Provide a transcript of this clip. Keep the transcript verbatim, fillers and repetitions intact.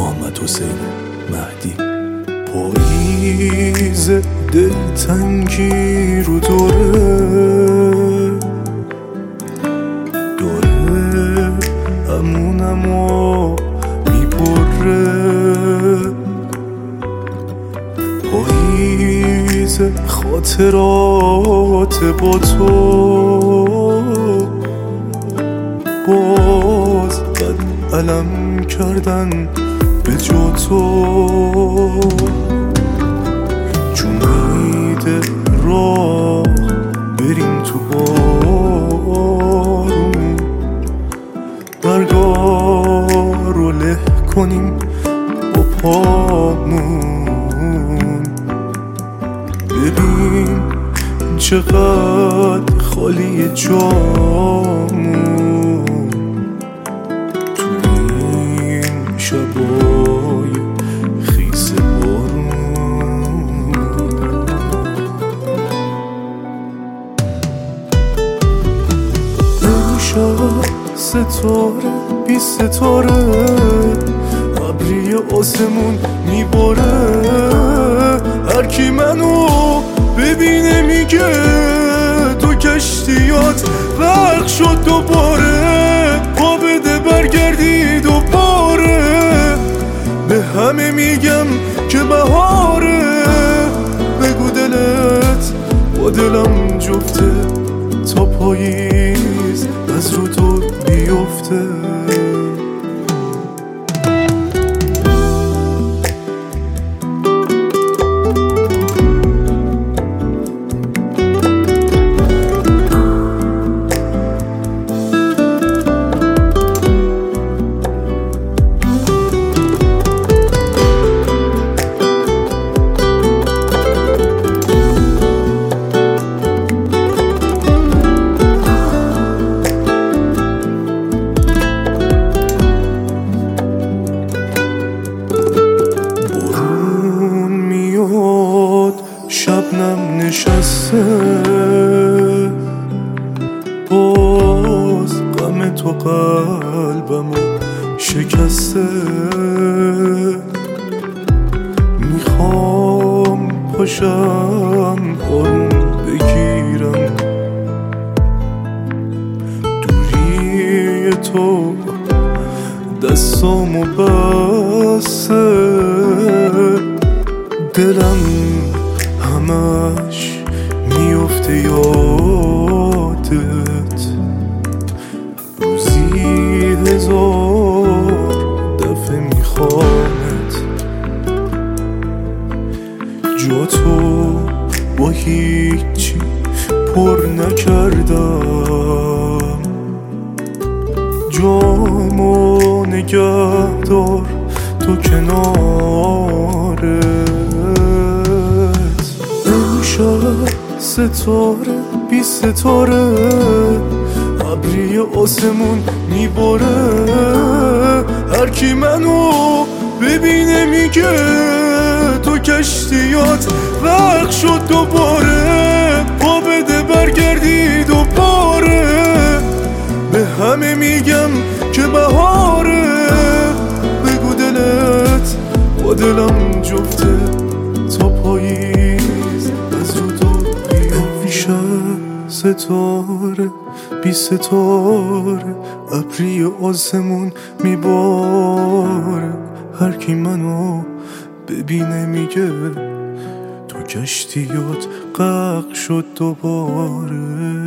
محمد حسین مهدی. پاییز دلتنگی رو دوره دوره امونمو میبره، پاییز خاطرات با تو، باز بد علم کردن به جو تو. چون میده راه بریم تو بارون، برگار رو له کنیم با پامون. ببین چقدر خالی جامون تو این شبای خیس بارون. امشب ستاره بی ستاره ابری آسمون میباره، هر کی منو ببینه میگه تو کشتیات غرق شد دوباره. پا بده برگردی دوباره، به همه میگم که بهاره. بگو دلت با دلم جفته تا پاییز از رو تو بیفته. شبنم نشسته باز غم تو قلبمو شکسته. میخوام پاشم آروم بگیرم، دوری تو دستامو بسته. دلم همش میفته یادت، روزی هزار دفعه میخوامت. جا تو با هیچی پر نکردم، جامو نگه دار تو کنارت. ستاره بی ستاره ابری آسمون میباره، هر کی منو ببینه میگه تو کشتیات غرق شد دوباره. پا بده برگردی دوباره، به همه میگم که بهاره. بگو دلت با دلم جفته تا پاییز از رو تو بیفته. ستاره بی ستاره ابری آسمون میباره، هر کی منو ببینه میگه تو کشتیات غرق شد دوباره.